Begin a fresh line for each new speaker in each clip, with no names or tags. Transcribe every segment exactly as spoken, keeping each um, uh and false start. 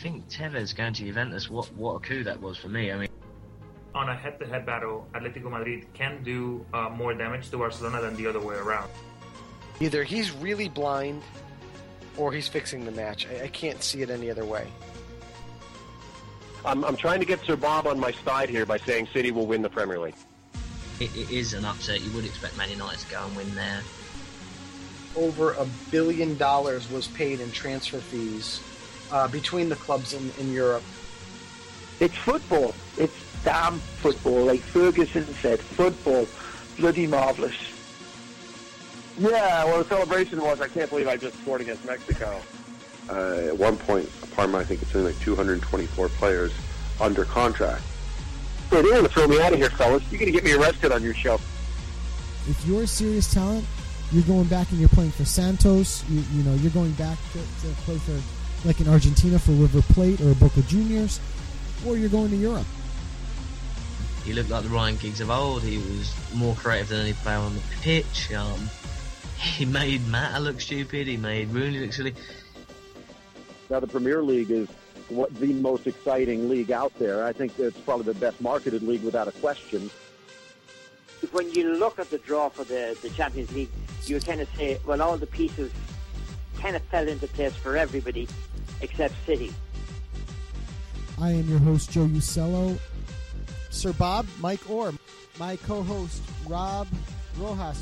think Tevez going to Juventus, what, what a coup that was for me. I mean,
on a head-to-head battle, Atletico Madrid can do uh, more damage to Barcelona than the other way around.
Either he's really blind or he's fixing the match. I, I can't see it any other way.
I'm, I'm trying to get Sir Bob on my side here by saying City will win the Premier League.
It, it is an upset. You would expect Man United to go and win there.
Over a billion dollars was paid in transfer fees uh, between the clubs in, in Europe.
It's football. It's damn football. Like Ferguson said, football. Bloody marvellous.
Yeah, well, the celebration was, I can't believe I just scored against Mexico.
Uh, at one point, Parma, I think it's only like two hundred twenty-four players under contract.
Hey, they're going to throw me out of here, fellas. You're going to get me arrested on your show.
If you're a serious talent, you're going back and you're playing for Santos. You, you know, you're going back to, to play for, like in Argentina, for River Plate or Boca Juniors, or you're going to Europe.
He looked like the Ryan Giggs of old. He was more creative than any player on the pitch. Um, he made Mata look stupid. He made Rooney look silly.
Now, the Premier League is what the most exciting league out there. I think it's probably the best marketed league without a question.
When you look at the draw for the, the Champions League, you kind of say, well, all the pieces kind of fell into place for everybody except City.
I am your host, Joe Usello.
Sir Bob, Mike Orr, my co-host, Rob Rojas,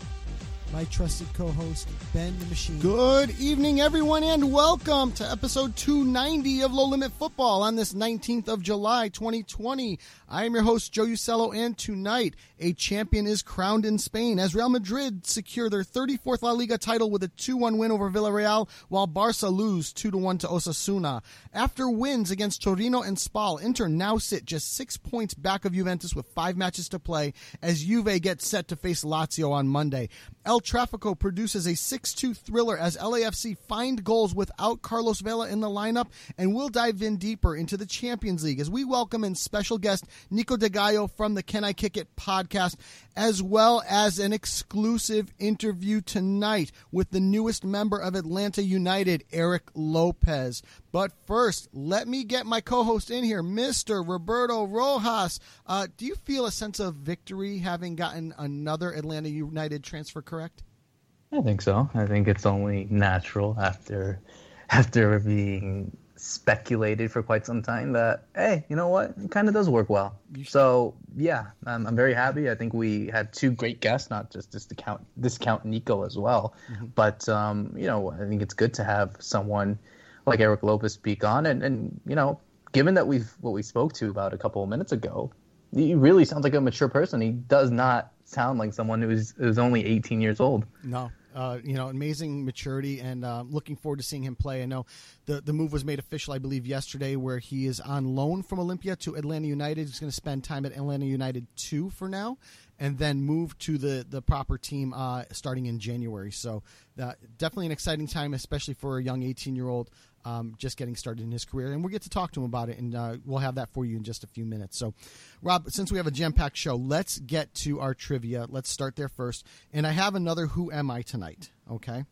my trusted co-host, Ben the Machine.
Good evening, everyone, and welcome to episode two ninety of Low Limit Football on this nineteenth of July, twenty twenty. I am your host, Joe Usello, and tonight a champion is crowned in Spain as Real Madrid secure their thirty-fourth La Liga title with a two one win over Villarreal, while Barca lose two to one to Osasuna. After wins against Torino and Spal, Inter now sit just six points back of Juventus with five matches to play as Juve gets set to face Lazio on Monday. El Tráfico produces a six two thriller as L A F C find goals without Carlos Vela in the lineup, and we'll dive in deeper into the Champions League as we welcome in special guest Nico De Gallo from the Can I Kick It podcast, as well as an exclusive interview tonight with the newest member of Atlanta United, Eric Lopez. But first, let me get my co-host in here, Mister Roberto Rojas. Uh, do you feel a sense of victory having gotten another Atlanta United transfer correct?
I think so. I think it's only natural after after being speculated for quite some time that, hey, you know what? It kind of does work well. So, yeah, I'm, I'm very happy. I think we had two great guests, not just this discount, discount Nico as well. Mm-hmm. But, um, you know, I think it's good to have someone like Eric Lopez speak on. And, and, you know, given that we've what we spoke to about a couple of minutes ago, he really sounds like a mature person. He does not sound like someone who's, who's only eighteen years old.
No. Uh, you know, amazing maturity, and uh, looking forward to seeing him play. I know the the move was made official, I believe, yesterday, where he is on loan from Olympia to Atlanta United. He's going to spend time at Atlanta United two for now, and then move to the, the proper team uh, starting in January. So uh, definitely an exciting time, especially for a young eighteen-year-old um, just getting started in his career. And we'll get to talk to him about it, and uh, we'll have that for you in just a few minutes. So, Rob, since we have a jam-packed show, let's get to our trivia. Let's start there first. And I have another Who Am I tonight, okay?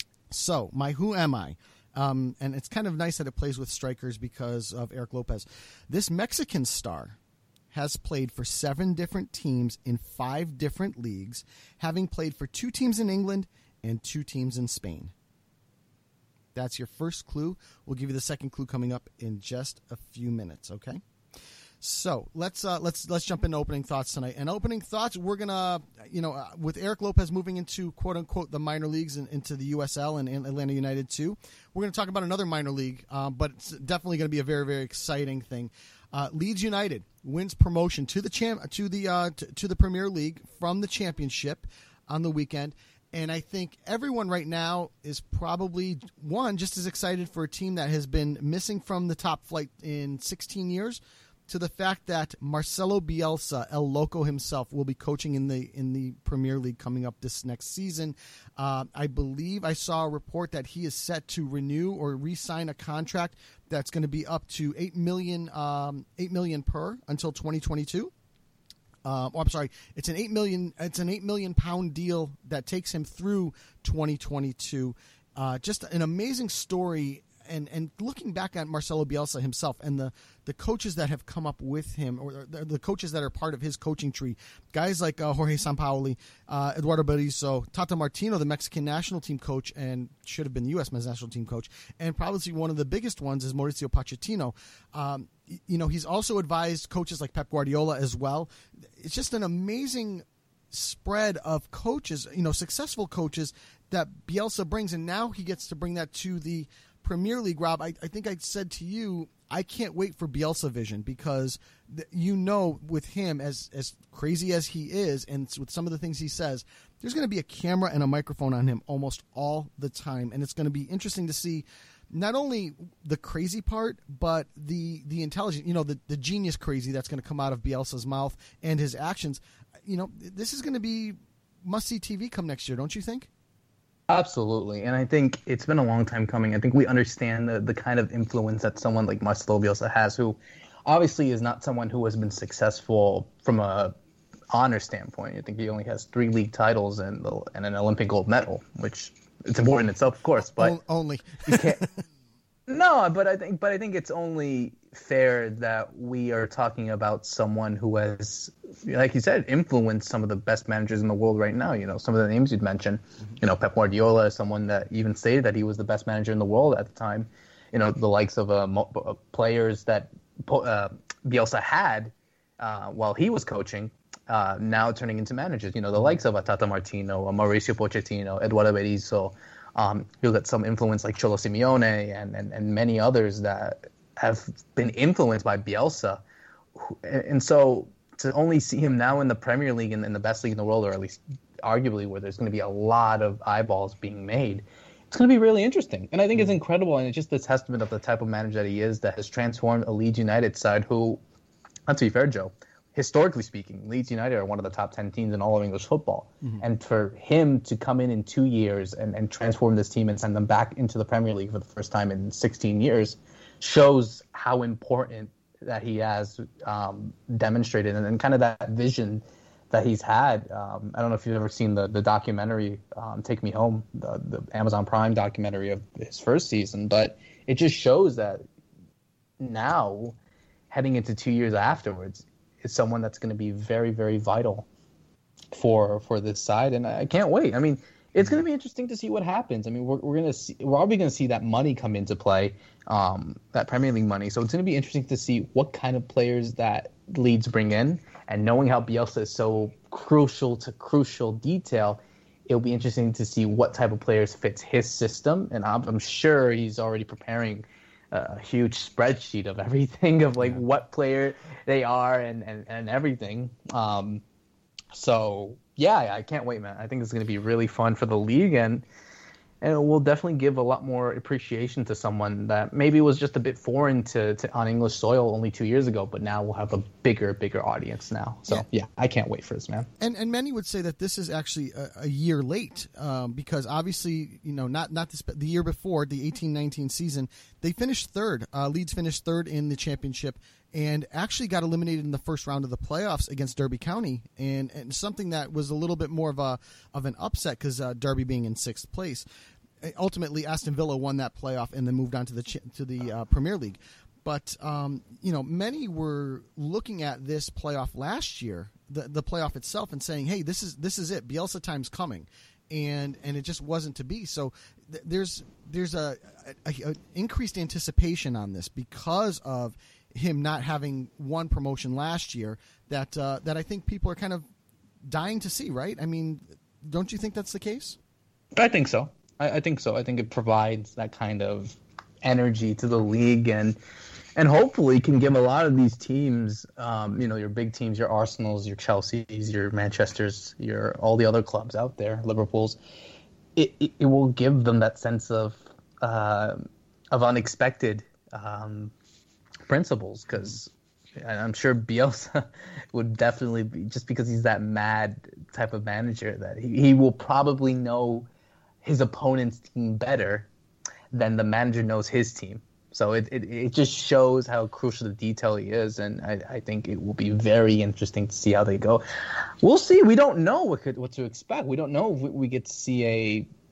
So, my Who Am I? Um, and it's kind of nice that it plays with strikers because of Eric Lopez. This Mexican star has played for seven different teams in five different leagues, having played for two teams in England and two teams in Spain. That's your first clue. We'll give you the second clue coming up in just a few minutes, okay? So let's uh, let's let's jump into opening thoughts tonight. And opening thoughts, we're gonna, you know, uh, with Eric Lopez moving into quote unquote the minor leagues and into the U S L and, and Atlanta United too. We're gonna talk about another minor league, uh, but it's definitely gonna be a very very exciting thing. Uh, Leeds United wins promotion to the champ to the uh, to, to the Premier League from the Championship on the weekend. And I think everyone right now is probably, one, just as excited for a team that has been missing from the top flight in sixteen years, to the fact that Marcelo Bielsa, El Loco himself, will be coaching in the in the Premier League coming up this next season. Uh, I believe I saw a report that he is set to renew or re-sign a contract that's going to be up to eight million dollars, um, eight million dollars per until twenty twenty-two. Uh, oh, I'm sorry. It's an eight million. It's an eight million pound deal that takes him through twenty twenty-two. Uh, just an amazing story, and and looking back at Marcelo Bielsa himself and the, the coaches that have come up with him, or the, the coaches that are part of his coaching tree, guys like uh, Jorge Sampaoli, uh, Eduardo Berizzo, Tata Martino, the Mexican national team coach, and should have been the U S men's national team coach, and probably one of the biggest ones is Mauricio Pochettino. Um, you know, he's also advised coaches like Pep Guardiola as well. It's just an amazing spread of coaches, you know, successful coaches that Bielsa brings, and now he gets to bring that to the Premier League. Rob, I, I think I said to you, I can't wait for Bielsa vision, because th- you know, with him, as as crazy as he is, and with some of the things he says, there's going to be a camera and a microphone on him almost all the time, and it's going to be interesting to see not only the crazy part, but the the intelligent, you know, the, the genius crazy that's going to come out of Bielsa's mouth and his actions. You know, this is going to be must-see T V come next year, don't you think?
Absolutely. And I think it's been a long time coming. I think we understand the, the kind of influence that someone like Marcelo Bielsa has, who obviously is not someone who has been successful from a honor standpoint. I think he only has three league titles and, the, and an Olympic gold medal, which it's important in itself, of course. But
o- only.
you can't, no, but I think but I think it's only fair that we are talking about someone who has, like you said, influenced some of the best managers in the world right now. You know, some of the names you'd mentioned. Mm-hmm. You know, Pep Guardiola is someone that even stated that he was the best manager in the world at the time. You know, the likes of uh, mo- uh, players that uh, Bielsa had uh, while he was coaching, uh, now turning into managers. You know, the likes of Tata Martino, Mauricio Pochettino, Eduardo Berizzo. Um, you'll get some influence like Cholo Simeone and, and, and many others that have been influenced by Bielsa. And, and so to only see him now in the Premier League and in the best league in the world, or at least arguably where there's going to be a lot of eyeballs being made, it's going to be really interesting. And I think it's incredible, and it's just a testament of the type of manager that he is, that has transformed a Leeds United side who, not to be fair, Joe, historically speaking, Leeds United are one of the top ten teams in all of English football. Mm-hmm. And for him to come in in two years and, and transform this team and send them back into the Premier League for the first time in sixteen years shows how important that he has um, demonstrated, and, and kind of that vision that he's had. Um, I don't know if you've ever seen the, the documentary, um, Take Me Home, the, the Amazon Prime documentary of his first season, but it just shows that now, heading into two years afterwards, is someone that's going to be very, very vital for for this side, and I can't wait. I mean, it's going to be interesting to see what happens. I mean, we're we're going to see we're probably going to see that money come into play, um, that Premier League money. So it's going to be interesting to see what kind of players that Leeds bring in, and knowing how Bielsa is so crucial to crucial detail, it'll be interesting to see what type of players fits his system. And I'm, I'm sure he's already preparing a huge spreadsheet of everything, of like what player they are and, and, and everything. Um, so yeah, I can't wait, man. I think it's going to be really fun for the league, and and it will definitely give a lot more appreciation to someone that maybe was just a bit foreign to, to on English soil only two years ago, but now we'll have a bigger, bigger audience now. So yeah, yeah I can't wait for this, man.
And and many would say that this is actually a, a year late, um, because obviously, you know, not not this, the year before, the eighteen nineteen season, they finished third. Uh, Leeds finished third in the championship, and actually got eliminated in the first round of the playoffs against Derby County, and, and something that was a little bit more of a of an upset, because uh, Derby being in sixth place. Ultimately, Aston Villa won that playoff and then moved on to the to the uh, Premier League. But um, you know, many were looking at this playoff last year, the the playoff itself, and saying, "Hey, this is this is it. Bielsa time's coming," and and it just wasn't to be. So th- there's there's a, a, a increased anticipation on this because of him not having won promotion last year. That uh, that I think people are kind of dying to see. Right? I mean, don't you think that's the case?
I think so. I think so. I think it provides that kind of energy to the league, and and hopefully can give a lot of these teams, um, you know, your big teams, your Arsenals, your Chelseas, your Manchesters, your all the other clubs out there, Liverpool's. It it, it will give them that sense of uh, of unexpected um, principles, because I'm sure Bielsa would definitely be, just because he's that mad type of manager, that he, he will probably know his opponent's team better than the manager knows his team. So it, it, it just shows how crucial the detail he is, and I, I think it will be very interesting to see how they go. We'll see. We don't know what could, what to expect. We don't know if we, we get to see a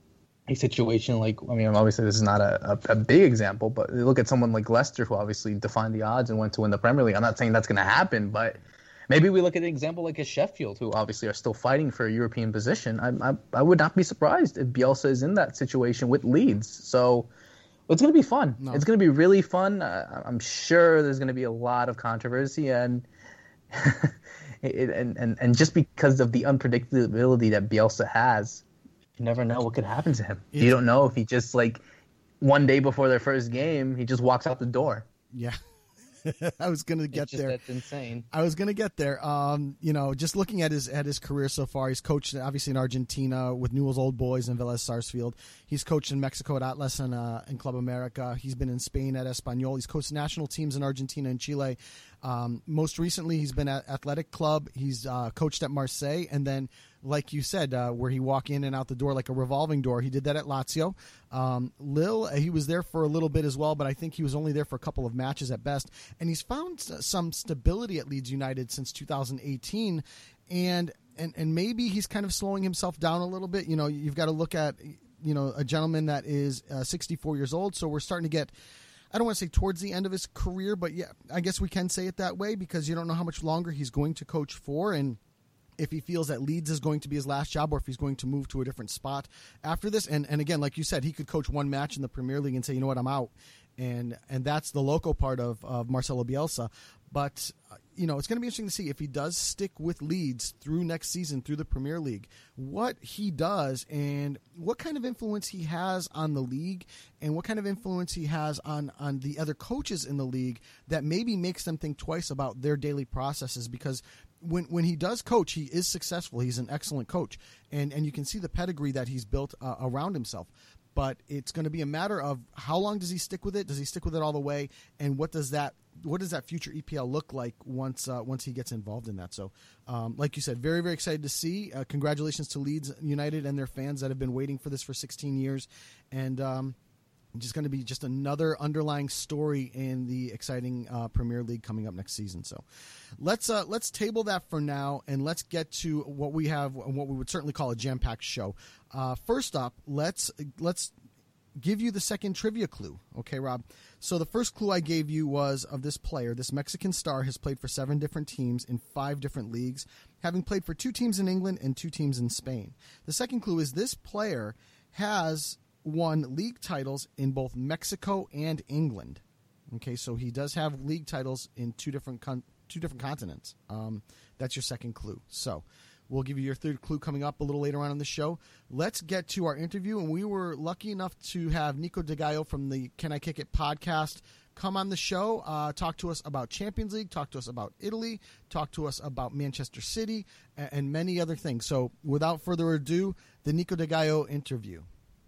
a situation like, I mean, obviously this is not a, a, a big example, but look at someone like Leicester, who obviously defined the odds and went to win the Premier League. I'm not saying that's going to happen, but maybe we look at an example like a Sheffield, who obviously are still fighting for a European position. I, I, I would not be surprised if Bielsa is in that situation with Leeds. So it's going to be fun. No. It's going to be really fun. Uh, I'm sure there's going to be a lot of controversy, and it, and, and and just because of the unpredictability that Bielsa has, you never know what could happen to him. Yeah. You don't know if he just, like, one day before their first game, he just walks out the door.
Yeah. I was going to get
just,
there.
That's insane.
I was going to get there. Um, you know, just looking at his at his career so far, he's coached obviously in Argentina with Newell's Old Boys and Vélez Sarsfield. He's coached in Mexico at Atlas and, uh, and Club America. He's been in Spain at Espanyol. He's coached national teams in Argentina and Chile. Um, most recently, he's been at Athletic Club. He's uh, coached at Marseille, and then, like you said, uh, where he walk in and out the door like a revolving door. He did that at Lazio. Um, Lille, he was there for a little bit as well, but I think he was only there for a couple of matches at best. And he's found some stability at Leeds United since two thousand eighteen, and and and maybe he's kind of slowing himself down a little bit. You know, you've got to look at, you know, a gentleman that is uh, sixty-four years old, so we're starting to get, I don't want to say towards the end of his career, but yeah, I guess we can say it that way, because you don't know how much longer he's going to coach for, and if he feels that Leeds is going to be his last job, or if he's going to move to a different spot after this. And and again, like you said, he could coach one match in the Premier League and say, you know what, I'm out. And and that's the local part of, of Marcelo Bielsa. But, uh, you know, it's going to be interesting to see if he does stick with Leeds through next season, through the Premier League, what he does and what kind of influence he has on the league and what kind of influence he has on, on the other coaches in the league that maybe makes them think twice about their daily processes. Because when when he does coach, he is successful. He's an excellent coach. And, and you can see the pedigree that he's built uh, around himself. But it's going to be a matter of how long does he stick with it? Does he stick with it all the way? And what does that what does that future E P L look like once uh, once he gets involved in that? So, um, like you said, very, very excited to see. Uh, congratulations to Leeds United and their fans that have been waiting for this for sixteen years. And um, just going to be just another underlying story in the exciting uh, Premier League coming up next season. So let's uh, let's table that for now, and let's get to what we have, what we would certainly call a jam-packed show. Uh, first up, let's let's give you the second trivia clue. Okay, Rob? So the first clue I gave you was of this player. This Mexican star has played for seven different teams in five different leagues, having played for two teams in England and two teams in Spain. The second clue is this player has won league titles in both Mexico and England. Okay, so he does have league titles in two different con- two different continents. Um, that's your second clue. So we'll give you your third clue coming up a little later on in the show. Let's get to our interview, and we were lucky enough to have Nico De Gallo from the Can I Kick It podcast come on the show, uh, talk to us about Champions League, talk to us about Italy, talk to us about Manchester City, and, and many other things. So without further ado, the Nico De Gallo interview.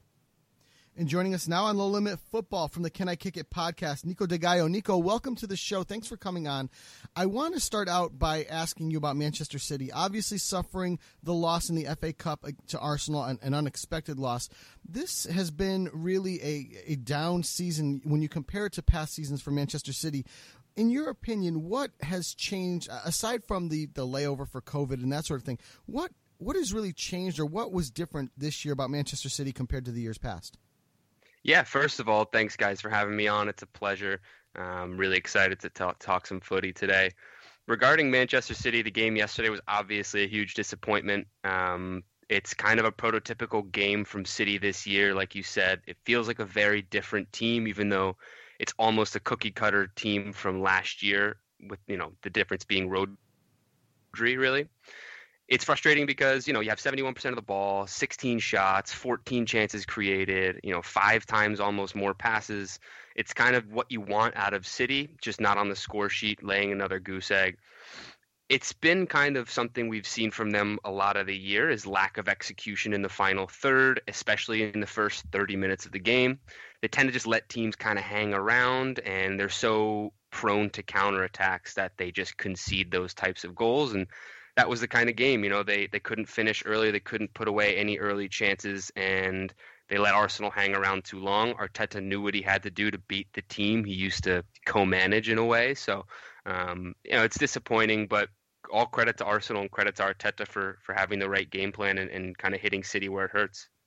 And joining us now on Low Limit Football from the Can I Kick It podcast, Nico De Gallo. Nico, welcome to the show. Thanks for coming on. I want to start out by asking you about Manchester City. Obviously suffering the loss in the F A Cup to Arsenal, an, an unexpected loss. This has been really a, a down season when you compare it to past seasons for Manchester City. In your opinion, what has changed, aside from the, the layover for COVID and that sort of thing, what what has really changed, or what was different this year about Manchester City compared to the years past?
Yeah, first of all, thanks, guys, for having me on. It's a pleasure. I'm really excited to talk, talk some footy today. Regarding Manchester City, the game yesterday was obviously a huge disappointment. Um, it's kind of a prototypical game from City this year. Like you said, it feels like a very different team, even though it's almost a cookie-cutter team from last year, with, you know, the difference being Rodri, really. It's frustrating because, you know, you have seventy-one percent of the ball, sixteen shots, fourteen chances created, you know, five times almost more passes. It's kind of what you want out of City, just not on the score sheet, laying another goose egg. It's been kind of something we've seen from them a lot of the year, is lack of execution in the final third, especially in the first thirty minutes of the game. They tend to just let teams kind of hang around, and they're so prone to counterattacks that they just concede those types of goals. And that was the kind of game, you know, they, they couldn't finish early. They couldn't put away any early chances, and they let Arsenal hang around too long. Arteta knew what he had to do to beat the team he used to co-manage in a way. So, um, you know, it's disappointing, but all credit to Arsenal and credit to Arteta for, for having the right game plan and, and kind of hitting City where it hurts.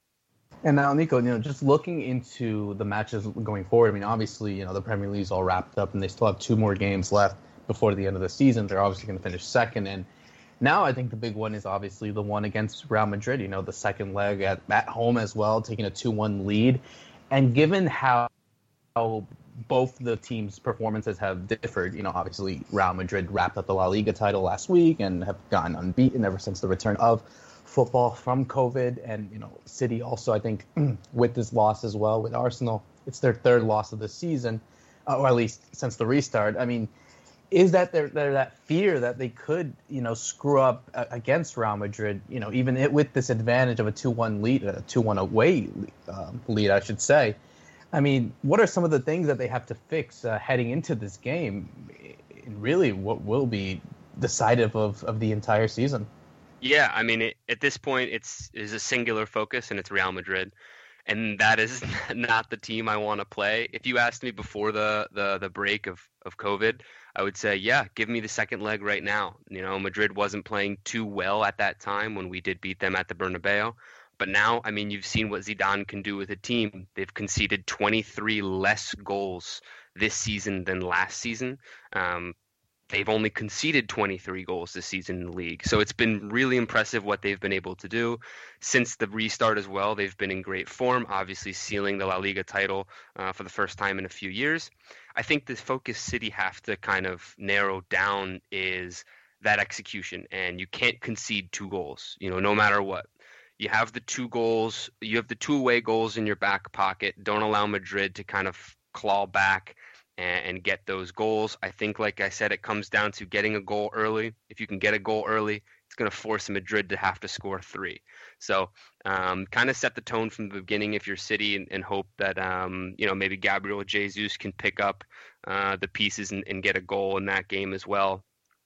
And now, Nico, you know, just looking into the matches going forward, I mean, obviously, you know, the Premier League's all wrapped up and they still have two more games left before the end of the season. They're obviously going to finish second. And now I think the big one is obviously the one against Real Madrid, you know, the second leg at, at home as well, taking a two one lead. And given how, how both the teams' performances have differed, you know, obviously Real Madrid wrapped up the La Liga title last week and have gone unbeaten ever since the return of football from COVID, and you know, City also, I think, with this loss as well with Arsenal, it's their third loss of the season, uh, or at least since the restart. I mean, is that there there that fear that they could, you know, screw up uh, against Real Madrid, you know, even it, with this advantage of a two one lead, a two one away um, lead, I should say. I mean, what are some of the things that they have to fix uh, heading into this game? And really, what will be decisive of, of the entire season?
Yeah, I mean, it, at this point, it's is a singular focus, and it's Real Madrid, and that is not the team I want to play. If you asked me before the, the, the break of, of COVID, I would say, yeah, give me the second leg right now. You know, Madrid wasn't playing too well at that time when we did beat them at the Bernabeu, but now, I mean, you've seen what Zidane can do with a team. They've conceded twenty-three less goals this season than last season. Um, They've only conceded twenty-three goals this season in the league. So it's been really impressive what they've been able to do. Since the restart as well, they've been in great form, obviously sealing the La Liga title uh, for the first time in a few years. I think the focus City have to kind of narrow down is that execution, and you can't concede two goals, you know, no matter what. You have the two goals, you have the two away goals in your back pocket. Don't allow Madrid to kind of claw back and get those goals. I think, like I said, it comes down to getting a goal early. If you can get a goal early, it's going to force Madrid to have to score three. So um, kind of set the tone from the beginning if you're City, and, and hope that, um, you know, maybe Gabriel Jesus can pick up uh, the pieces and, and get a goal in that game as well.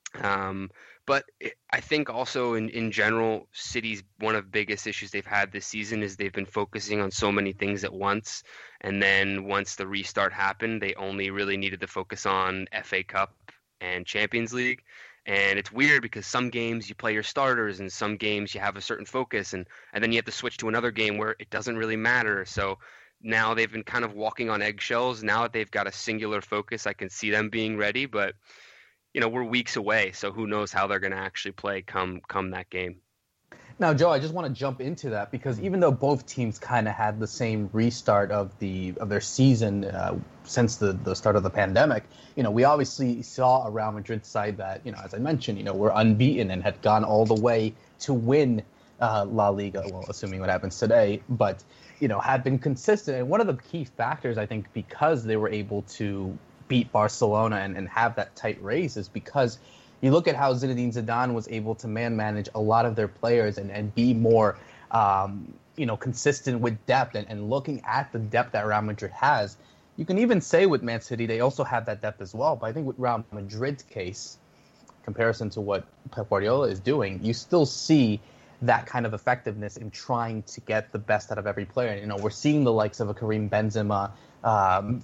Um, but I think also in, in general, City's one of the biggest issues they've had this season is they've been focusing on so many things at once. And then once the restart happened, they only really needed to focus on F A Cup and Champions League. And it's weird because some games you play your starters and some games you have a certain focus, and, and then you have to switch to another game where it doesn't really matter. So now they've been kind of walking on eggshells. Now that they've got a singular focus, I can see them being ready, but you know, we're weeks away, so who knows how they're going to actually play come come that game.
Now, Joe, I just want to jump into that because even though both teams kind of had the same restart of the of their season uh, since the, the start of the pandemic, you know, we obviously saw a Real Madrid side that, you know, as I mentioned, you know, were unbeaten and had gone all the way to win uh, La Liga, well, assuming what happens today, but, you know, had been consistent. And one of the key factors, I think, because they were able to beat Barcelona and, and have that tight race is because you look at how Zinedine Zidane was able to man manage a lot of their players and, and be more, um, you know, consistent with depth. And, and looking at the depth that Real Madrid has, you can even say with Man City, they also have that depth as well. But I think with Real Madrid's case, comparison to what Pep Guardiola is doing, you still see that kind of effectiveness in trying to get the best out of every player. You know, we're seeing the likes of a Karim Benzema, um,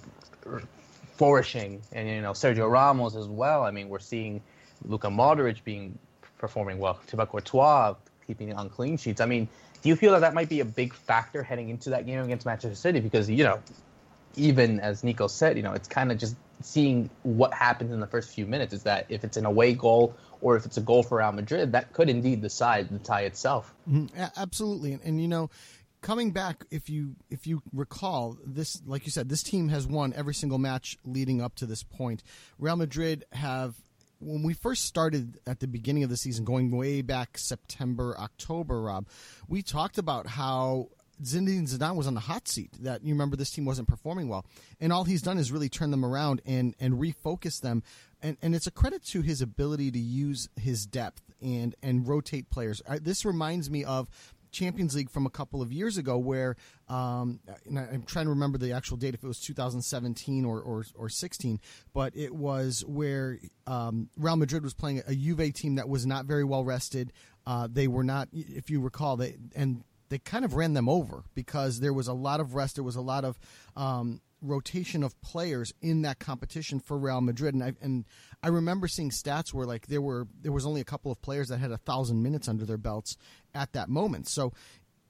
flourishing, and you know Sergio Ramos as well. I mean, we're seeing Luka Modric being performing well, Thibaut Courtois keeping on clean sheets. I mean, do you feel that that might be a big factor heading into that game against Manchester City? Because you know, even as Nico said, you know, it's kind of just seeing what happens in the first few minutes. Is that if it's an away goal or if it's a goal for Real Madrid, that could indeed decide the tie itself.
Mm-hmm. Absolutely, and, and you know. Coming back, if you if you recall, this, like you said, this team has won every single match leading up to this point. Real Madrid have, when we first started at the beginning of the season, going way back September, October, Rob, we talked about how Zinedine Zidane was on the hot seat, that you remember this team wasn't performing well. And all he's done is really turn them around and, and refocus them. And, and it's a credit to his ability to use his depth and, and rotate players. I, this reminds me of Champions League from a couple of years ago where um, and I'm trying to remember the actual date, if it was two thousand seventeen or, or, or sixteen, but it was where um, Real Madrid was playing a Juve team that was not very well rested. Uh, they were not, if you recall, they and they kind of ran them over because there was a lot of rest. There was a lot of um, rotation of players in that competition for Real Madrid. And I, and I remember seeing stats where like there were there was only a couple of players that had a thousand minutes under their belts at that moment. So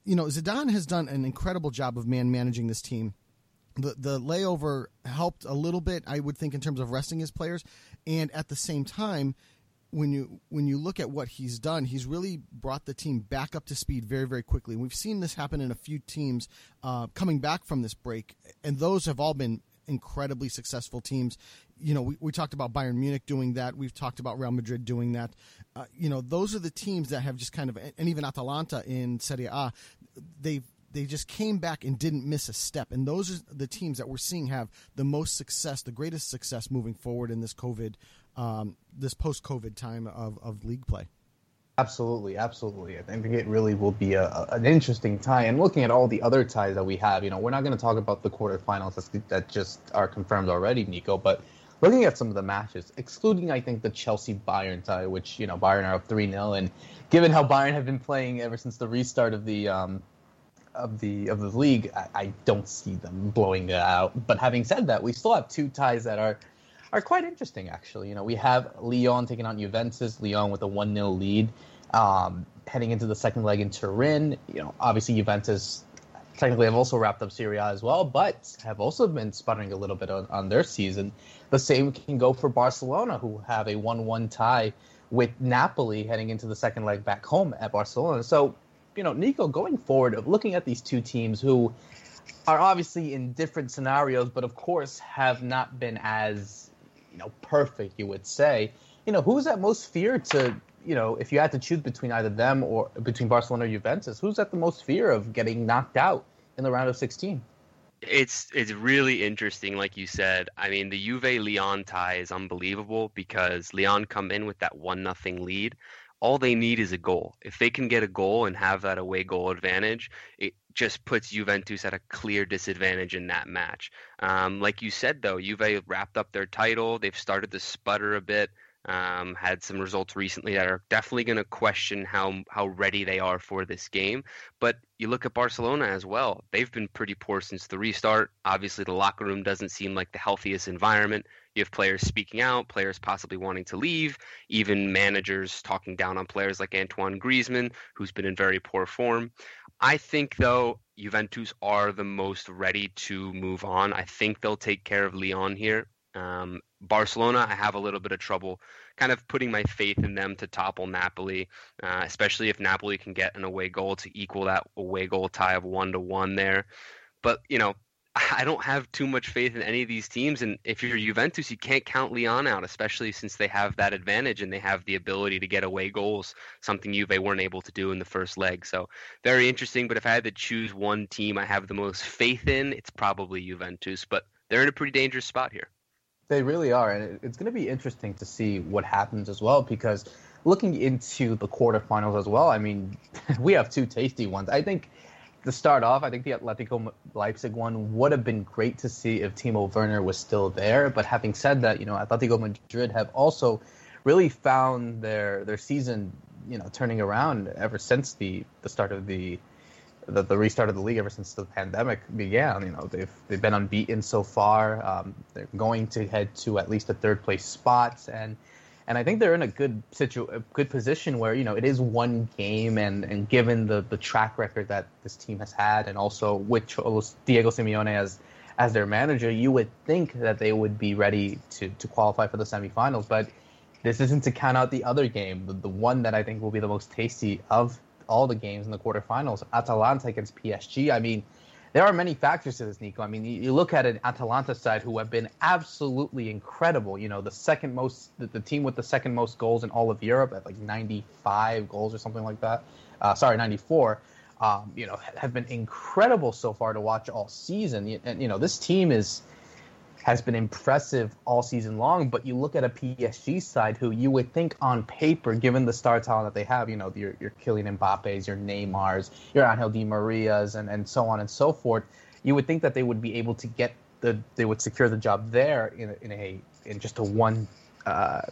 you know, Zidane has done an incredible job of man managing this team. The the layover helped a little bit, I would think, in terms of resting his players, and at the same time, when you when you look at what he's done, he's really brought the team back up to speed very, very quickly. We've seen this happen in a few teams uh, coming back from this break, and those have all been incredibly successful teams. You know, we, we talked about Bayern Munich doing that. We've talked about Real Madrid doing that. Uh, you know, those are the teams that have just kind of, and even Atalanta in Serie A, they've they just came back and didn't miss a step. And those are the teams that we're seeing have the most success, the greatest success moving forward in this COVID, um, this post-COVID time of, of league play.
Absolutely, absolutely. I think it really will be a, a, an interesting tie. And looking at all the other ties that we have, you know, we're not going to talk about the quarterfinals that, that just are confirmed already, Nico, but looking at some of the matches, excluding, I think, the Chelsea-Bayern tie, which, you know, Bayern are up three nil, and given how Bayern have been playing ever since the restart of the um, of the of the league, I, I don't see them blowing it out. But having said that, we still have two ties that are are quite interesting, actually. You know, we have Lyon taking on Juventus, Lyon with a one nil lead, um, heading into the second leg in Turin. You know, obviously Juventus technically have also wrapped up Serie A as well, but have also been sputtering a little bit on, on their season. The same can go for Barcelona, who have a one one tie with Napoli heading into the second leg back home at Barcelona. So, you know, Nico, going forward, of looking at these two teams who are obviously in different scenarios, but of course have not been as, you know, perfect, you would say. You know, who's at most fear to, you know, if you had to choose between either them or between Barcelona or Juventus, who's at the most fear of getting knocked out in the round of sixteen?
It's it's really interesting, like you said. I mean, the Juve-Lyon tie is unbelievable because Lyon come in with that one nothing lead. All they need is a goal. If they can get a goal and have that away goal advantage, it just puts Juventus at a clear disadvantage in that match. Um, like you said, though, Juve wrapped up their title. They've started to sputter a bit. Um, had some results recently that are definitely going to question how how ready they are for this game. But you look at Barcelona as well. They've been pretty poor since the restart. Obviously, the locker room doesn't seem like the healthiest environment. You have players speaking out, players possibly wanting to leave, even managers talking down on players like Antoine Griezmann, who's been in very poor form. I think, though, Juventus are the most ready to move on. I think they'll take care of Lyon here. Um, Barcelona, I have a little bit of trouble kind of putting my faith in them to topple Napoli, uh, especially if Napoli can get an away goal to equal that away goal tie of one to one there. But, you know, I don't have too much faith in any of these teams. And if you're Juventus, you can't count Lyon out, especially since they have that advantage and they have the ability to get away goals, something Juve weren't able to do in the first leg. So very interesting. But if I had to choose one team I have the most faith in, it's probably Juventus. But they're in a pretty dangerous spot here.
They really are, and it's going to be interesting to see what happens as well, because looking into the quarterfinals as well, I mean, we have two tasty ones. I think to start off, I think the Atletico Leipzig one would have been great to see if Timo Werner was still there, but having said that, you know, Atletico Madrid have also really found their their season, you know, turning around ever since the, the start of the The, the restart of the league ever since the pandemic began. You know, they've they've been unbeaten so far. Um, they're going to head to at least a third place spot, and and I think they're in a good situ a good position where, you know, it is one game, and, and given the, the track record that this team has had, and also with Diego Simeone as as their manager, you would think that they would be ready to, to qualify for the semifinals. But this isn't to count out the other game, the, the one that I think will be the most tasty of all the games in the quarterfinals, Atalanta against P S G. I mean, there are many factors to this, Nico. I mean, you, you look at an Atalanta side who have been absolutely incredible. You know, the second most, the, the team with the second most goals in all of Europe at like ninety-five goals or something like that. Uh, sorry, ninety-four. Um, you know, have been incredible so far to watch all season. And, you know, this team is has been impressive all season long, but you look at a P S G side who you would think on paper, given the star talent that they have, you know, your, your Kylian Mbappe's, your Neymar's, your Angel Di Maria's, and, and so on and so forth, you would think that they would be able to get the, they would secure the job there in a, in a, in just a one, uh,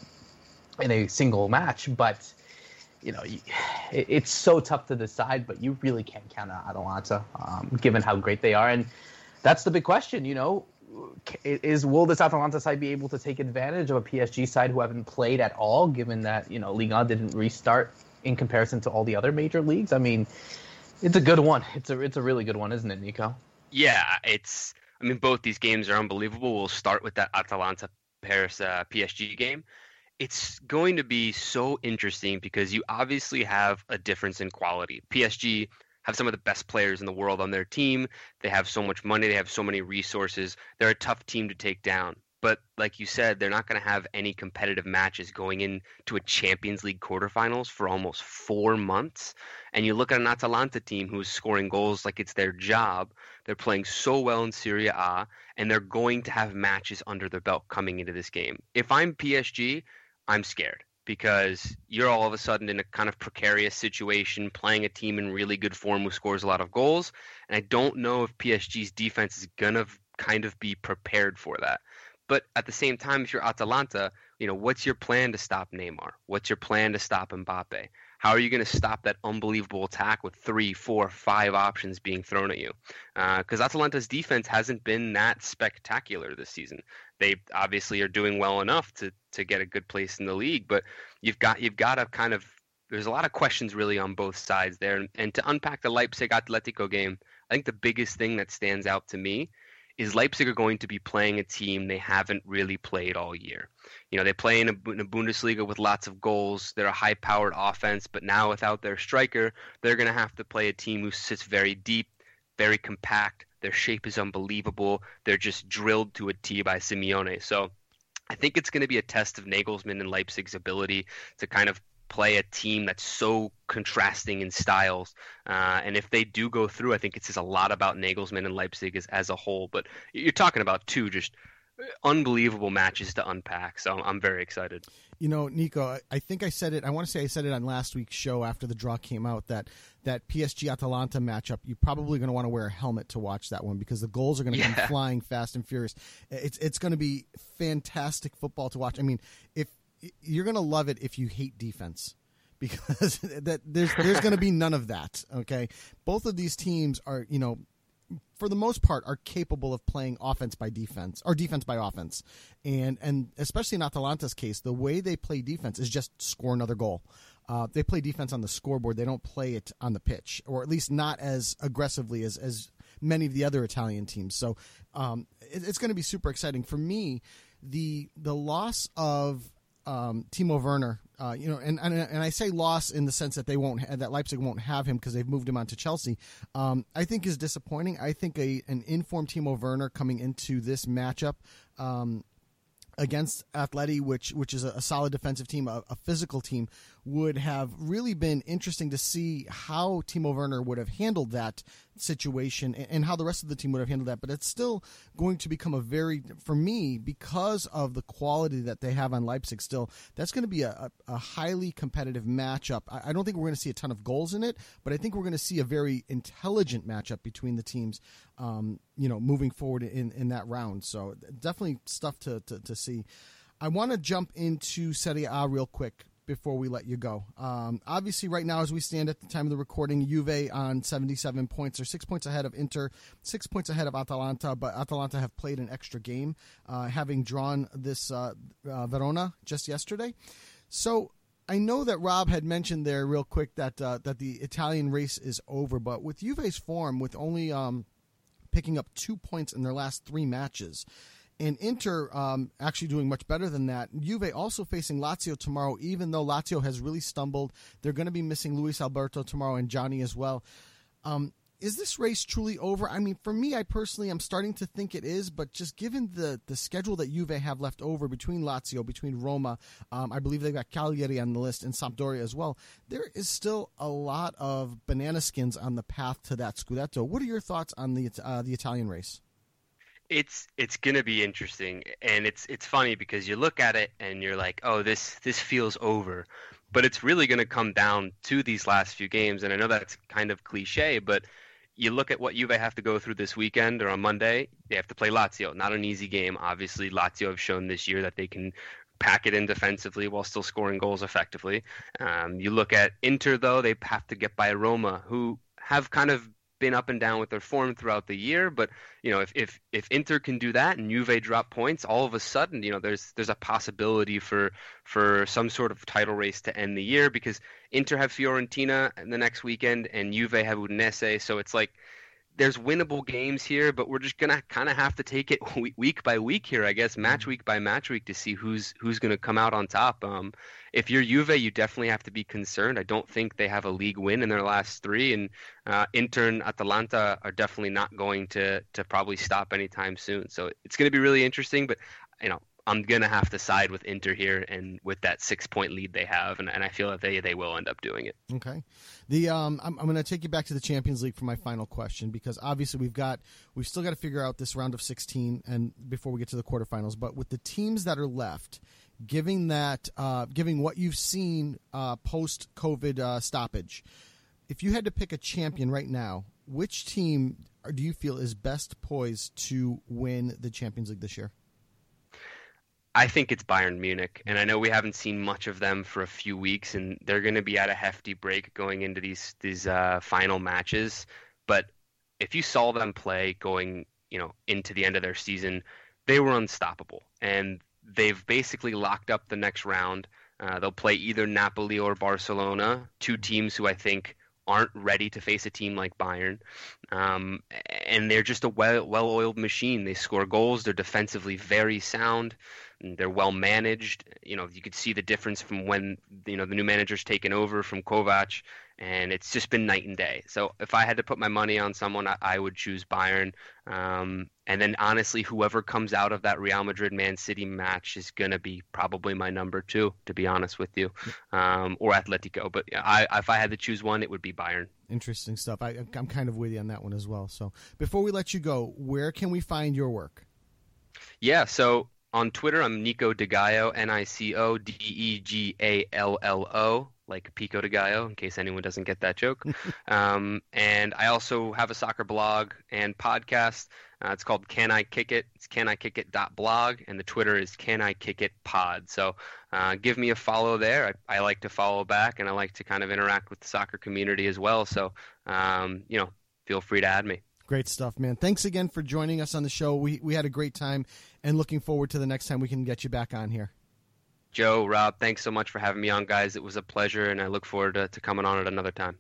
in a single match. But, you know, it, it's so tough to decide, but you really can't count out Atalanta, um, given how great they are. And that's the big question, you know, is will this Atalanta side be able to take advantage of a P S G side who haven't played at all, given that, you know, Liga didn't restart in comparison to all the other major leagues? I mean, It's a good one. It's a it's a really good one, isn't it, Nico?
Yeah, it's. I mean, both these games are unbelievable. We'll start with that Atalanta Paris uh, P S G game. It's going to be so interesting because you obviously have a difference in quality. P S G have some of the best players in the world on their team. They have so much money. They have so many resources. They're a tough team to take down. But like you said, they're not going to have any competitive matches going into a Champions League quarterfinals for almost four months. And you look at an Atalanta team who's scoring goals like it's their job. They're playing so well in Serie A, and they're going to have matches under their belt coming into this game. If I'm P S G, I'm scared because you're all of a sudden in a kind of precarious situation, playing a team in really good form who scores a lot of goals. And I don't know if P S G's defense is going to kind of be prepared for that. But at the same time, if you're Atalanta, you know, what's your plan to stop Neymar? What's your plan to stop Mbappe? How are you going to stop that unbelievable attack with three, four, five options being thrown at you? Because uh, Atalanta's defense hasn't been that spectacular this season. They obviously are doing well enough to to get a good place in the league, but you've got you've got to kind of there's a lot of questions really on both sides there. And, and to unpack the Leipzig Atletico game, I think the biggest thing that stands out to me is Leipzig are going to be playing a team they haven't really played all year. You know, they play in a, in a Bundesliga with lots of goals. They're a high-powered offense, but now without their striker, they're going to have to play a team who sits very deep, very compact. Their shape is unbelievable. They're just drilled to a T by Simeone. So I think it's going to be a test of Nagelsmann and Leipzig's ability to kind of play a team that's so contrasting in styles. Uh, and if they do go through, I think it says a lot about Nagelsmann and Leipzig as, as a whole. But you're talking about two just unbelievable matches to unpack. So I'm, I'm very excited.
You know, Nico, I think I said it. I want to say I said it on last week's show after the draw came out that that P S G Atalanta matchup, you're probably going to want to wear a helmet to watch that one because the goals are going to
yeah.
come flying fast and furious. It's it's going to be fantastic football to watch. I mean, if you're going to love it if you hate defense because that there's there's going to be none of that. Okay, both of these teams are, you know, for the most part, are capable of playing offense by defense or defense by offense, and and especially in Atalanta's case, the way they play defense is just score another goal. Uh, they play defense on the scoreboard; they don't play it on the pitch, or at least not as aggressively as as many of the other Italian teams. So um, it, it's going to be super exciting for me. The the loss of Um, Timo Werner, uh, you know, and, and and I say loss in the sense that they won't ha- that Leipzig won't have him because they've moved him on to Chelsea. Um, I think is disappointing. I think a an informed Timo Werner coming into this matchup um, against Atleti, which which is a, a solid defensive team, a, a physical team, would have really been interesting to see how Timo Werner would have handled that situation and, and how the rest of the team would have handled that. But it's still going to become a very, for me, because of the quality that they have on Leipzig still, that's going to be a, a, a highly competitive matchup. I, I don't think we're going to see a ton of goals in it, but I think we're going to see a very intelligent matchup between the teams, um, you know, moving forward in, in that round. So definitely stuff to, to, to see. I want to jump into Serie A real quick before we let you go. Um, obviously, right now, as we stand at the time of the recording, Juve on seventy-seven points. They're six points ahead of Inter, six points ahead of Atalanta, but Atalanta have played an extra game, uh, having drawn this uh, uh, Verona just yesterday. So I know that Rob had mentioned there real quick that uh, that the Italian race is over, but with Juve's form, with only um, picking up two points in their last three matches, and Inter um, actually doing much better than that. Juve also facing Lazio tomorrow, even though Lazio has really stumbled. They're going to be missing Luis Alberto tomorrow and Johnny as well. Um, is this race truly over? I mean, for me, I personally am starting to think it is, but just given the, the schedule that Juve have left over between Lazio, between Roma, um, I believe they've got Cagliari on the list and Sampdoria as well, there is still a lot of banana skins on the path to that Scudetto. What are your thoughts on the uh, the Italian race?
It's it's gonna be interesting, and it's it's funny because you look at it and you're like, oh, this this feels over, but it's really gonna come down to these last few games. And I know that's kind of cliche, but you look at what Juve have to go through this weekend or on Monday. They have to play Lazio, not an easy game. Obviously, Lazio have shown this year that they can pack it in defensively while still scoring goals effectively. Um, you look at Inter though; they have to get by Roma, who have kind of been up and down with their form throughout the year, but you know, if if if Inter can do that and Juve drop points, all of a sudden, you know, there's there's a possibility for for some sort of title race to end the year, because Inter have Fiorentina the next weekend and Juve have Udinese, so it's like there's winnable games here, but we're just gonna kind of have to take it week by week here, I guess, match week by match week, to see who's who's gonna come out on top. Um, if you're Juve, you definitely have to be concerned. I don't think they have a league win in their last three, and uh, Inter and Atalanta are definitely not going to to probably stop anytime soon. So it's gonna be really interesting, but you know, I'm gonna have to side with Inter here, and with that six point lead they have, and, and I feel that they they will end up doing it.
Okay, the um, I'm I'm gonna take you back to the Champions League for my final question, because obviously we've got we've still got to figure out this round of sixteen, and before we get to the quarterfinals. But with the teams that are left, giving that uh, giving what you've seen uh, post COVID uh, stoppage, if you had to pick a champion right now, which team do you feel is best poised to win the Champions League this year?
I think it's Bayern Munich, and I know we haven't seen much of them for a few weeks, and they're going to be at a hefty break going into these these uh, final matches. But if you saw them play going, you know, into the end of their season, they were unstoppable, and they've basically locked up the next round. Uh, they'll play either Napoli or Barcelona, two teams who I think aren't ready to face a team like Bayern, um, and they're just a well well-oiled machine. They score goals. They're defensively very sound. They're well managed. You know, you could see the difference from when, you know, the new manager's taken over from Kovac, and it's just been night and day. So if I had to put my money on someone, I, I would choose Bayern. Um, and then honestly, whoever comes out of that Real Madrid-Man City match is going to be probably my number two, to be honest with you, um, or Atletico. But I, if I had to choose one, it would be Bayern.
Interesting stuff. I, I'm kind of with you on that one as well. So before we let you go, where can we find your work?
Yeah, so on Twitter, I'm Nico DeGallo, N I C O D E G A L L O, like Pico de Gallo, in case anyone doesn't get that joke. um, and I also have a soccer blog and podcast. Uh, it's called Can I Kick It? It's can I kick it dot blog, and the Twitter is Can I Kick It Pod. So uh, give me a follow there. I, I like to follow back, and I like to kind of interact with the soccer community as well. So, um, you know, feel free to add me.
Great stuff, man. Thanks again for joining us on the show. We we had a great time, and looking forward to the next time we can get you back on here.
Joe, Rob, thanks so much for having me on, guys. It was a pleasure, and I look forward to, to coming on at another time.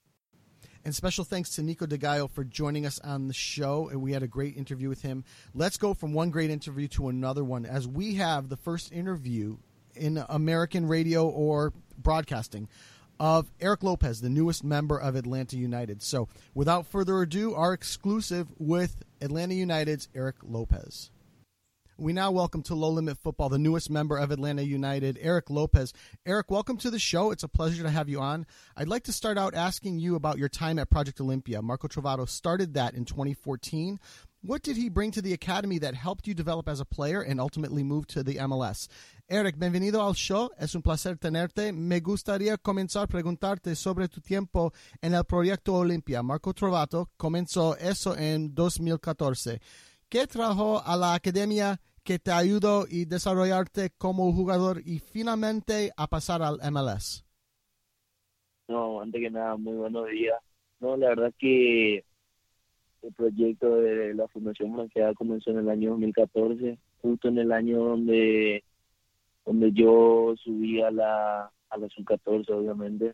And special thanks to Nico DeGallo for joining us on the show, and we had a great interview with him. Let's go from one great interview to another one, as we have the first interview in American radio or broadcasting of Eric Lopez, the newest member of Atlanta United. So without further ado, our exclusive with Atlanta United's Eric Lopez. We now welcome to Low Limit Football the newest member of Atlanta United, Eric Lopez. Eric, welcome to the show. It's a pleasure to have you on. I'd like to start out asking you about your time at Project Olympia. Marco Trovato started that in twenty fourteen. What did he bring to the academy that helped you develop as a player and ultimately move to the M L S? Eric, bienvenido al show. Es un placer tenerte. Me gustaría comenzar a preguntarte sobre tu tiempo en el Proyecto Olympia. Marco Trovato comenzó eso en dos mil catorce. ¿Qué trajo a la academia que te ayudó y desarrollarte como jugador y finalmente a pasar al M L S?
No, antes que nada, muy buenos días. No, la verdad que el proyecto de la Fundación Blanqueada comenzó en el año dos mil catorce, justo en el año donde donde yo subí a la a la sub catorce, obviamente,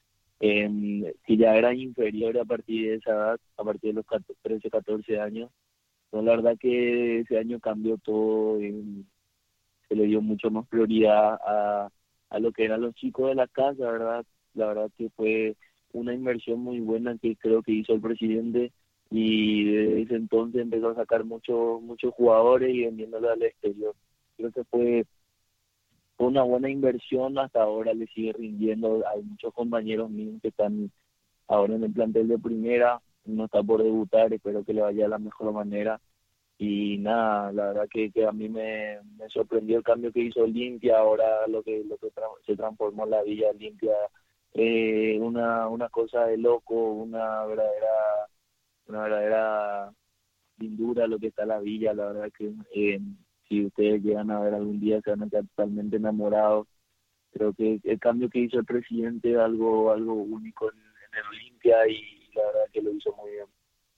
eh, que ya era inferior a partir de esa edad, a partir de los trece, catorce años. No, la verdad que ese año cambió todo, y se le dio mucho más prioridad a, a lo que eran los chicos de la casa, ¿verdad? La verdad que fue una inversión muy buena que creo que hizo el presidente, y desde ese entonces empezó a sacar muchos muchos jugadores y vendiéndolos al exterior. Creo que fue, fue una buena inversión, hasta ahora le sigue rindiendo. Hay muchos compañeros míos que están ahora en el plantel de primera, uno está por debutar, espero que le vaya de la mejor manera. Y nada, la verdad que, que a mí me, me sorprendió el cambio que hizo Olimpia, ahora lo que lo que tra- se transformó la Villa Olimpia, eh, una una cosa de loco, una verdadera una verdadera lindura lo que está la Villa. La verdad que eh, si ustedes llegan a ver algún día se van a quedar totalmente enamorados. Creo que el cambio que hizo el presidente es algo algo único en, en el Olimpia, y la verdad que lo hizo muy bien.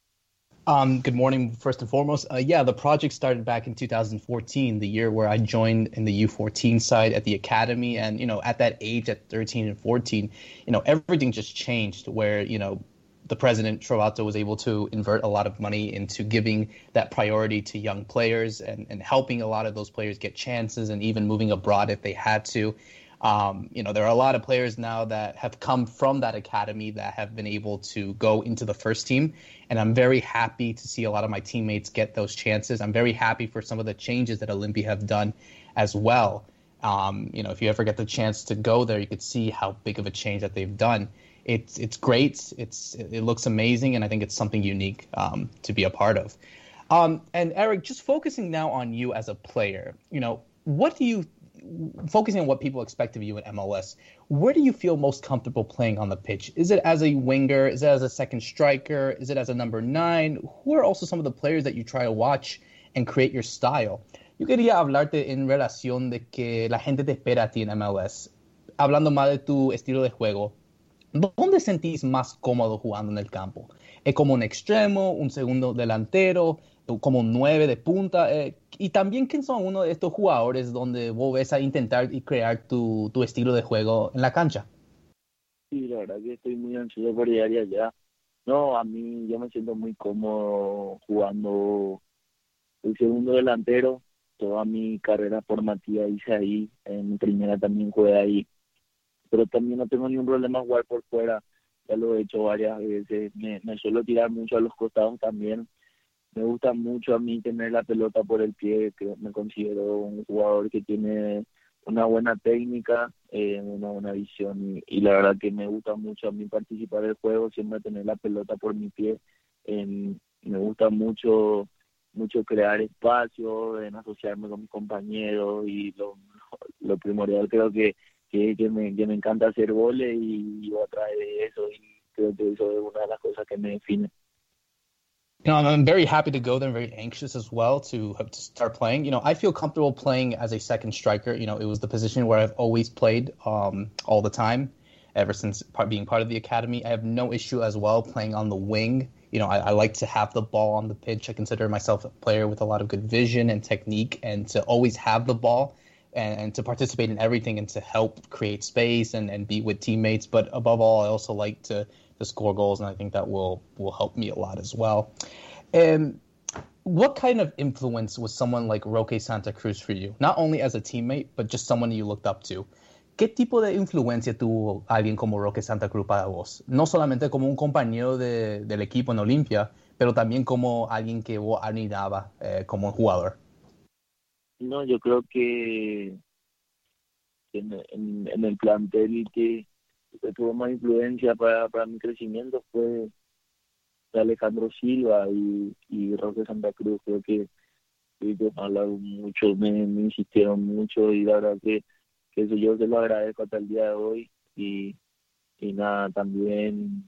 Um, good morning, first and foremost. Uh, yeah, the project started back in two thousand fourteen, the year where I joined in the U fourteen side at the academy. And, you know, at that age, at thirteen and fourteen, you know, everything just changed where, you know, the president, Trovato, was able to invert a lot of money into giving that priority to young players and, and helping a lot of those players get chances and even moving abroad if they had to. Um, you know, there are a lot of players now that have come from that academy that have been able to go into the first team. And I'm very happy to see a lot of my teammates get those chances. I'm very happy for some of the changes that Olympia have done as well. Um, you know, if you ever get the chance to go there, you could see how big of a change that they've done. It's it's great. It's it looks amazing, and I think it's something unique um, to be a part of. Um, and Eric, just focusing now on you as a player, you know, what do you focusing on what people expect of you in M L S, where do you feel most comfortable playing on the pitch? Is it as a winger? Is it as a second striker? Is it as a number nine? Who are also some of the players that you try to watch and create your style? Yo quería hablarte en relación de que la gente te espera a ti en M L S. Hablando más de tu estilo de juego, ¿dónde sentís más cómodo jugando en el campo? ¿Es como un extremo, un segundo delantero, como un nueve de punta? Eh, y también, ¿quién son uno de estos jugadores donde vos ves a intentar y crear tu, tu estilo de juego en la cancha?
Sí, la verdad que estoy muy ansioso por llegar allá. No, a mí yo me siento muy cómodo jugando el segundo delantero. Toda mi carrera formativa hice ahí. En primera también jugué ahí. Pero también no tengo ningún problema jugar por fuera. Ya lo he hecho varias veces. Me, me suelo tirar mucho a los costados también. Me gusta mucho a mí tener la pelota por el pie, que me considero un jugador que tiene una buena técnica, eh, una buena visión y, y la verdad que me gusta mucho a mí participar del juego, siempre tener la pelota por mi pie. Eh, me gusta mucho mucho crear espacio, en asociarme con mis compañeros y lo, lo primordial creo que, que, que, me, que me encanta hacer goles y yo a través de eso y creo que eso es una de las cosas que me define.
You know, I'm very happy to go there. I'm very anxious as well to have to start playing. You know, I feel comfortable playing as a second striker. You know, it was the position where I've always played um, all the time, ever since part, being part of the academy. I have no issue as well playing on the wing. You know, I, I like to have the ball on the pitch. I consider myself a player with a lot of good vision and technique, and to always have the ball and, and to participate in everything and to help create space and, and be with teammates. But above all, I also like to to score goals, and I think that will will help me a lot as well. Um, what kind of influence was someone like Roque Santa Cruz for you? Not only as a teammate, but just someone you looked up to. ¿Qué tipo de influencia tuvo alguien como Roque Santa Cruz para vos? No solamente como un compañero de, del equipo en Olimpia, pero también como alguien que vos admiraba eh, como un jugador.
No, yo creo que en, en, en el plantel que que tuvo más influencia para, para mi crecimiento fue Alejandro Silva y, y Roque Santa Cruz. Creo que ellos hablaron mucho, me, me insistieron mucho y la verdad que, que eso yo se lo agradezco hasta el día de hoy. Y, y nada, también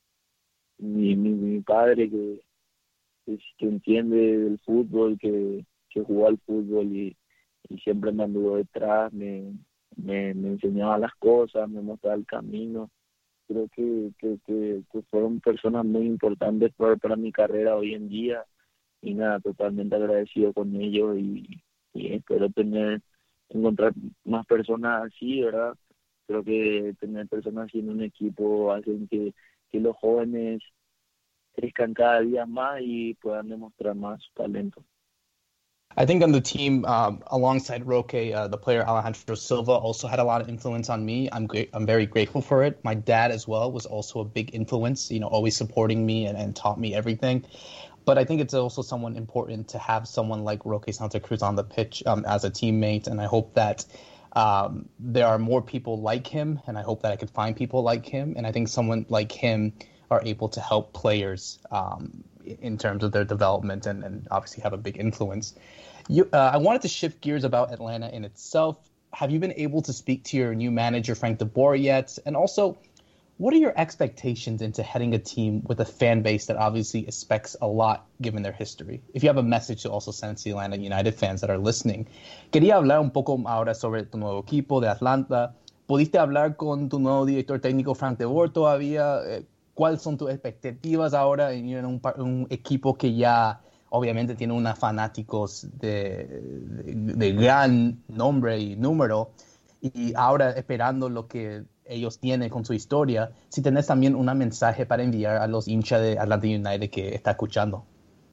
mi, mi, mi padre que, que, que entiende del fútbol, que, que jugó al fútbol y, y siempre me anduvo detrás, me Me, me enseñaba las cosas, me mostraba el camino. Creo que, que, que, que fueron personas muy importantes para, para mi carrera hoy en día y nada, totalmente agradecido con ellos y, y espero tener, encontrar más personas así, ¿verdad? Creo que tener personas así en un equipo hacen que, que los jóvenes crezcan cada día más y puedan demostrar más su talento.
I think on the team, um, alongside Roque, uh, the player Alejandro Silva also had a lot of influence on me. I'm great. I'm very grateful for it. My dad as well was also a big influence, you know, always supporting me and, and taught me everything. But I think it's also someone important to have someone like Roque Santa Cruz on the pitch um, as a teammate. And I hope that um, there are more people like him, and I hope that I could find people like him. And I think someone like him are able to help players um, in terms of their development and, and obviously have a big influence. You, uh, I wanted to shift gears about Atlanta in itself. Have you been able to speak to your new manager, Frank de Boer, yet? And also, what are your expectations into heading a team with a fan base that obviously expects a lot given their history? If you have a message to also send to the Atlanta United fans that are listening. Quería hablar un poco ahora sobre tu nuevo equipo de Atlanta. ¿Pudiste hablar con tu nuevo director técnico, Frank de Boer, todavía? ¿cuáles son tus expectativas ahora en un, un equipo que ya obviamente tiene unos fanáticos de, de, de gran nombre y número, y ahora esperando lo que ellos tienen con su historia, si tenés también un mensaje para enviar a los hinchas de Atlanta United que está escuchando?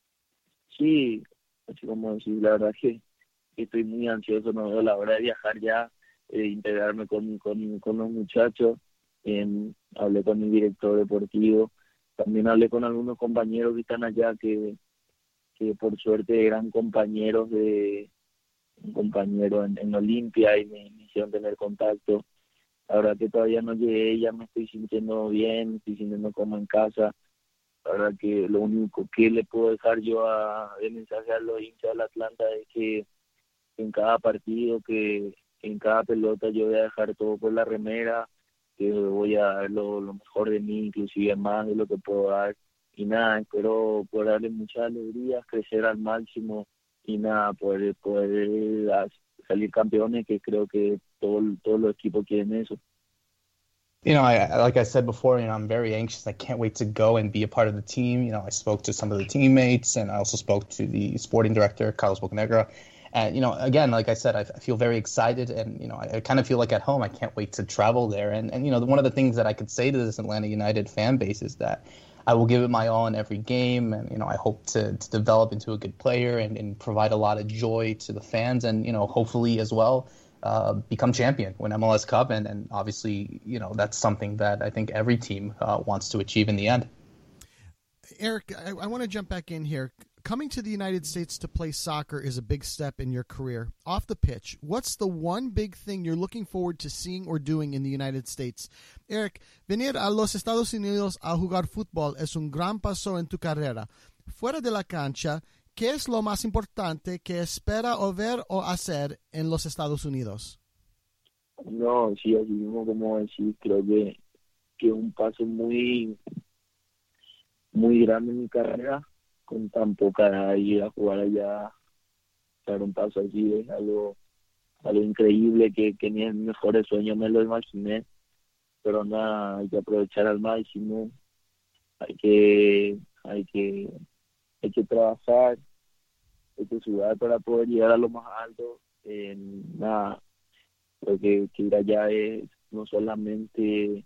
Sí, así como decir, la verdad que estoy muy ansioso, no veo la hora de viajar ya, eh, integrarme con, con, con los muchachos. Eh, hablé con mi director deportivo, también hablé con algunos compañeros que están allá que, que por suerte eran compañeros de un compañero en, en Olimpia y me, me hicieron tener contacto. La verdad que todavía no llegué, ya me estoy sintiendo bien, estoy sintiendo como en casa. La verdad que lo único que le puedo dejar yo a, de mensaje a los hinchas del Atlanta es que en cada partido, que en cada pelota yo voy a dejar todo por la remera, que voy a dar lo, lo mejor de mí, inclusive más de lo que puedo dar. Y nada, espero poder darle muchas alegrías, crecer al máximo y nada, poder, poder salir campeones, que creo que todo, todos los equipos quieren eso.
You know, I, like I said before, you know, I'm very anxious. I can't wait to go and be a part of the team. You know, I spoke to some of the teammates, and I also spoke to the sporting director, Carlos Bocanegra. And, you know, again, like I said, I, I feel very excited, and, you know, I, I kind of feel like at home. I can't wait to travel there. And, and, you know, one of the things that I could say to this Atlanta United fan base is that I will give it my all in every game, and, you know, I hope to, to develop into a good player and, and provide a lot of joy to the fans, and, you know, hopefully as well, Uh, become champion, win M L S Cup, and, and obviously, you know, that's something that I think every team uh, wants to achieve in the end.
Eric, I, I want to jump back in here. Coming to the United States to play soccer is a big step in your career. Off the pitch, what's the one big thing you're looking forward to seeing or doing in the United States? Eric, venir a los Estados Unidos a jugar fútbol es un gran paso en tu carrera. Fuera de la cancha, ¿qué es lo más importante que espera o ver o hacer en los Estados Unidos?
No, sí, así mismo como decir, creo que que es un paso muy muy grande en mi carrera, con tan poca edad, ir a jugar allá, dar un paso así es algo algo increíble que, que ni en mis mejores sueños me lo imaginé, pero nada, hay que aprovechar al máximo, hay que hay que hay que trabajar, hay que sudar para poder llegar a lo más alto. Eh, nada, creo que, que ir allá es no solamente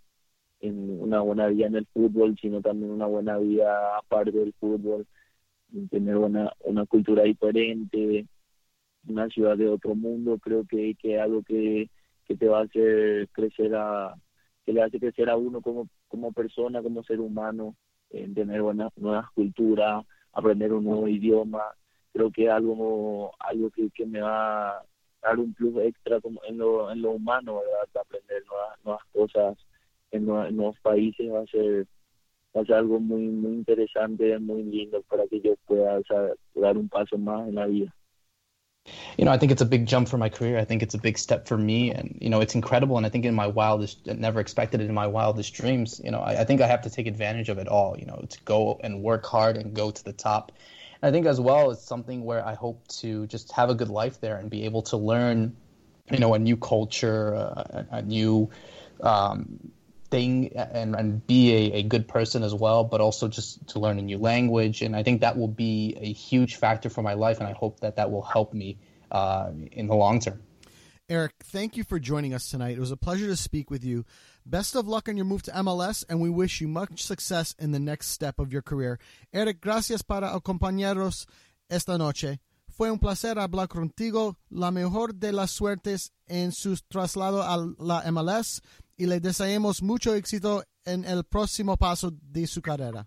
en una buena vida en el fútbol, sino también una buena vida aparte del fútbol, tener una, una cultura diferente, una ciudad de otro mundo. Creo que, que es algo que, que te va a hacer crecer a, que le hace crecer a uno como, como persona, como ser humano, en tener buenas nuevas culturas, aprender un nuevo idioma. Creo que es algo, algo que, que me va a dar un plus extra como en lo, en lo humano, ¿verdad? De aprender nuevas, nuevas cosas en, nuevos, en nuevos países va a ser, va a ser algo muy, muy interesante, muy lindo para que yo pueda, o sea, dar un paso más en la vida.
You know, I think it's a big jump for my career. I think it's a big step for me, and, you know, it's incredible. And I think in my wildest, never expected it in my wildest dreams, you know, I, I think I have to take advantage of it all, you know, to go and work hard and go to the top. And I think as well, it's something where I hope to just have a good life there and be able to learn, you know, a new culture, uh, a, a new um, thing, and, and be a, a good person as well, but also just to learn a new language. And I think that will be a huge factor for my life, and I hope that that will help me uh, in the long term.
Eric, thank you for joining us tonight. It was a pleasure to speak with you. Best of luck on your move to M L S, and we wish you much success in the next step of your career. Eric, gracias para acompañarnos esta noche. Fue un placer hablar contigo. La mejor de las suertes en su traslado a la M L S, y le deseamos mucho éxito en el próximo paso de su carrera.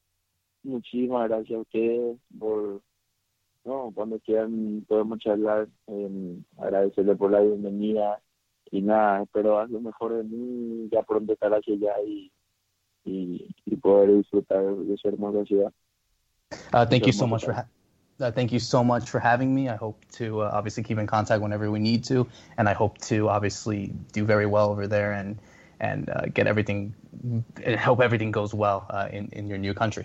Muchísimas gracias a ustedes por, no, cuando quieran podemos charlar. Eh, agradecerle por la bienvenida y nada, espero haz lo mejor de mí, ya pronto estar hacia allá y, y, y poder disfrutar de su hermosa ciudad.
Uh, thank you so much for ha- uh, thank you so much for having me. I hope to uh, obviously keep in contact whenever we need to, and I hope to obviously do very well over there and and uh, get everything, and hope everything goes well uh, in in your new country.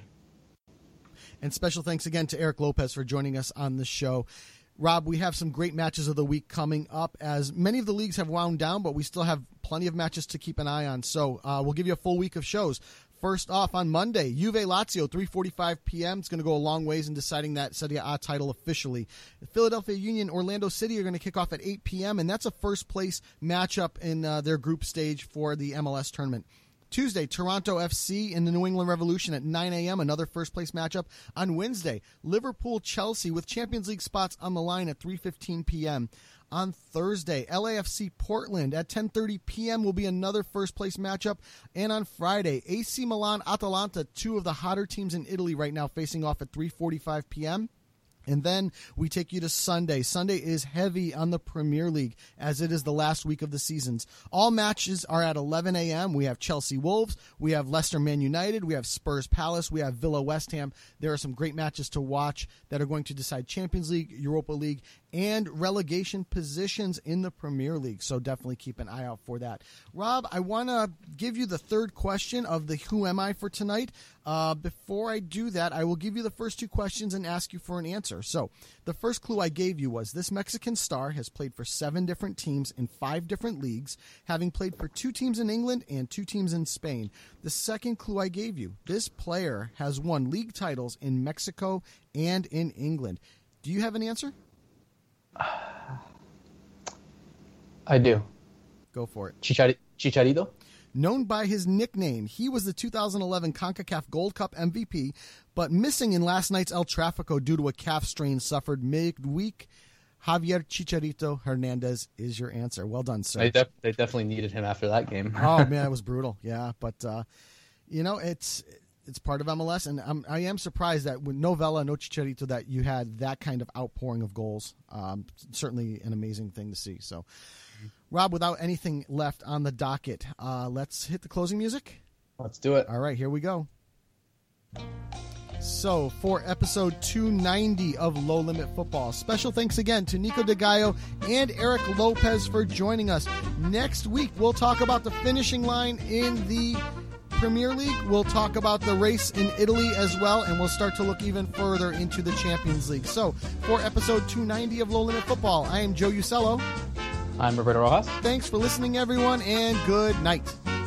And special thanks again to Eric Lopez for joining us on the show. Rob, we have some great matches of the week coming up, as many of the leagues have wound down, but we still have plenty of matches to keep an eye on. So uh, we'll give you a full week of shows. First off, on Monday, Juve Lazio, three forty-five p.m. It's going to go a long ways in deciding that Serie A title officially. The Philadelphia Union, Orlando City are going to kick off at eight p.m., and that's a first-place matchup in uh, their group stage for the M L S tournament. Tuesday, Toronto F C and the New England Revolution at nine a.m., another first-place matchup. On Wednesday, Liverpool-Chelsea with Champions League spots on the line at three fifteen p.m. On Thursday, L A F C Portland at ten thirty p.m. will be another first-place matchup. And on Friday, A C Milan-Atalanta, two of the hotter teams in Italy right now, facing off at three forty-five p.m. And then we take you to Sunday. Sunday is heavy on the Premier League as it is the last week of the seasons. All matches are at eleven a.m. We have Chelsea Wolves, we have Leicester Man United, we have Spurs Palace, we have Villa West Ham. There are some great matches to watch that are going to decide Champions League, Europa League, and relegation positions in the Premier League. So definitely keep an eye out for that. Rob, I want to give you the third question of the Who Am I for tonight. Uh, before I do that, I will give you the first two questions and ask you for an answer. So the first clue I gave you was this Mexican star has played for seven different teams in five different leagues, having played for two teams in England and two teams in Spain. The second clue I gave you, this player has won league titles in Mexico and in England. Do you have an answer?
I do.
Go for it.
Chichari- Chicharito?
Known by his nickname, he was the two thousand eleven CONCACAF Gold Cup M V P, but missing in last night's El Tráfico due to a calf strain suffered midweek. Javier Chicharito Hernandez is your answer. Well done, sir.
They, def- they definitely needed him after that game.
Oh, man, it was brutal. Yeah, but, uh, you know, it's it's part of M L S, and I'm, I am surprised that with no Vela, no Chicharito, that you had that kind of outpouring of goals. Um, certainly an amazing thing to see. So, Rob, without anything left on the docket, uh, let's hit the closing music.
Let's do it.
All right, here we go. So, for episode two ninety of Low Limit Football, special thanks again to Nico DeGaio and Eric Lopez for joining us. Next week, we'll talk about the finishing line in the Premier League. We'll talk about the race in Italy as well, and we'll start to look even further into the Champions League. So, for episode two ninety of Low Limit Football, I am Joe Usello.
I'm Roberto Rojas.
Thanks for listening, everyone, and good night.